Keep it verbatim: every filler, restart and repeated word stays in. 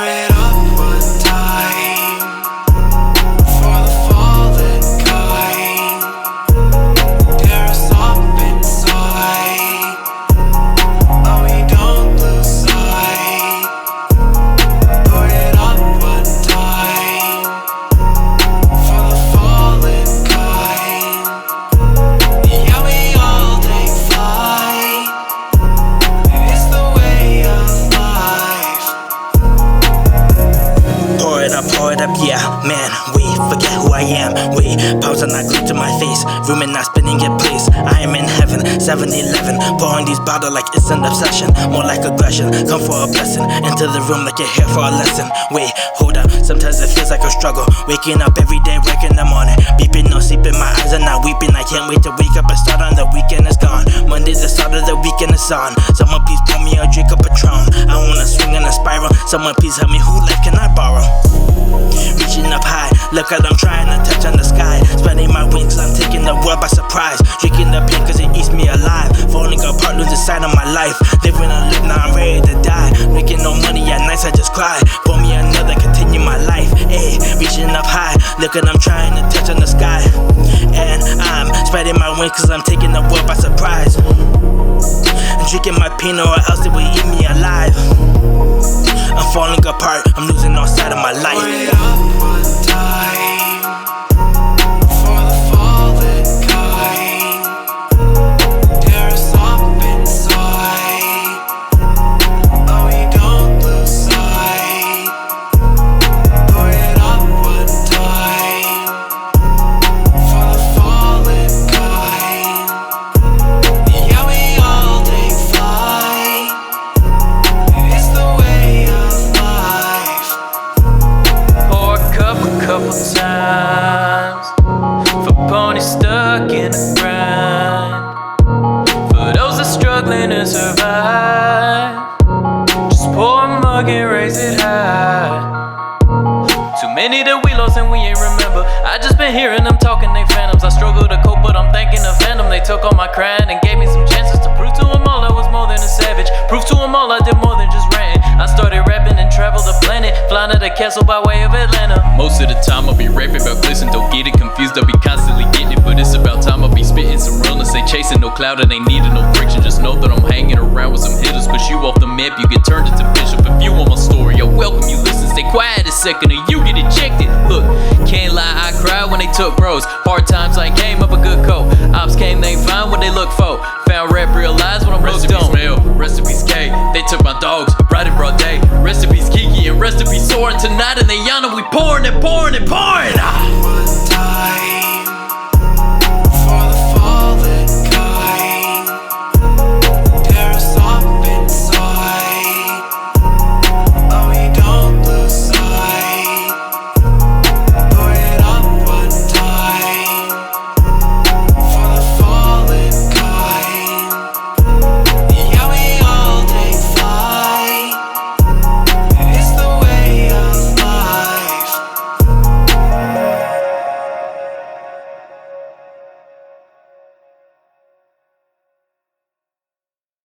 Pour it up one time for the fallen kind. Tear us up inside, but we don't lose sight. Pour it up one time for the fallen kind. Yeah, we all take flight. It's the way of life. Pour it up, pour it up, yeah, man. We forget who I am. We powers are not glued to my face. Room and not spinning in place. I am in heaven, seven eleven. Pouring these bottles like it's an obsession. More like aggression. Come for a blessing. Enter the room like you're here for a lesson. Wait, hold up. Sometimes it feels like a struggle. Waking up every day, work in the morning. Beeping, no sleeping, my eyes are not weeping. I can't wait to wake up and start on the weekend is gone. Monday's the start of the weekend is on. Someone please pour me a drink of Patron. I wanna swing in a spiral. Someone please help me, who life can I borrow? Reaching up high, look at I'm trying to touch on the sky. Spreading my wings, I'm taking the world by surprise. Drinking the pain cause it eats me alive. Falling apart, losing sight of my life. Living a live, now I'm ready to die. Making no money at nights, I just cry. Pour me another, continue my life. Ayy, reaching up high, look at I'm trying to touch on the sky. And I'm spreading my wings cause I'm taking the world by surprise. I'm drinking my pain or else it will eat me alive. I'm falling apart, I'm losing all sight of my life. Pour it up one time for the fallen kind. Tear us up inside, but we don't lose sight. Pour it up one time for the fallen kind. Yeah, we all take flight. It's the way of life. Pour a cup a couple times for ponies stuck in the grind. For those that struggling to survive, just pour a mug and raise it high. Too many that we lost and we ain't remember. I just been hearing them talking, they phantoms. I struggle to cope, but I'm thanking the phantom. They took all my crying and gave me some chances to prove to them all I was more than a savage. Prove to them all I did more than just ranting. I started rapping and traveled the planet, flying to the castle by way of Atlanta. Most of the time I'll be rapping about glisten, don't get it confused, I'll be constantly getting it. But it's about time I'll be spitting some realness. Ain't chasing no cloud and ain't needing no friction. Just know that I'm hanging around with some hitters. Push you off the map, you get turned into bishop. If you want my story, I welcome you, listen. Stay quiet a second or you get ejected. Look, can't lie, I cried when they took bros. Hard times I came up a good coat. Ops came, they ain't find what they look for. Found rap, realized what I'm hooked on. Mel, rest in peace K, they took my dogs, right in broad day. Rest in peace Kiki and rest in peace Soarin' tonight in the Yana, we pouring and pouring and pouring. Ah.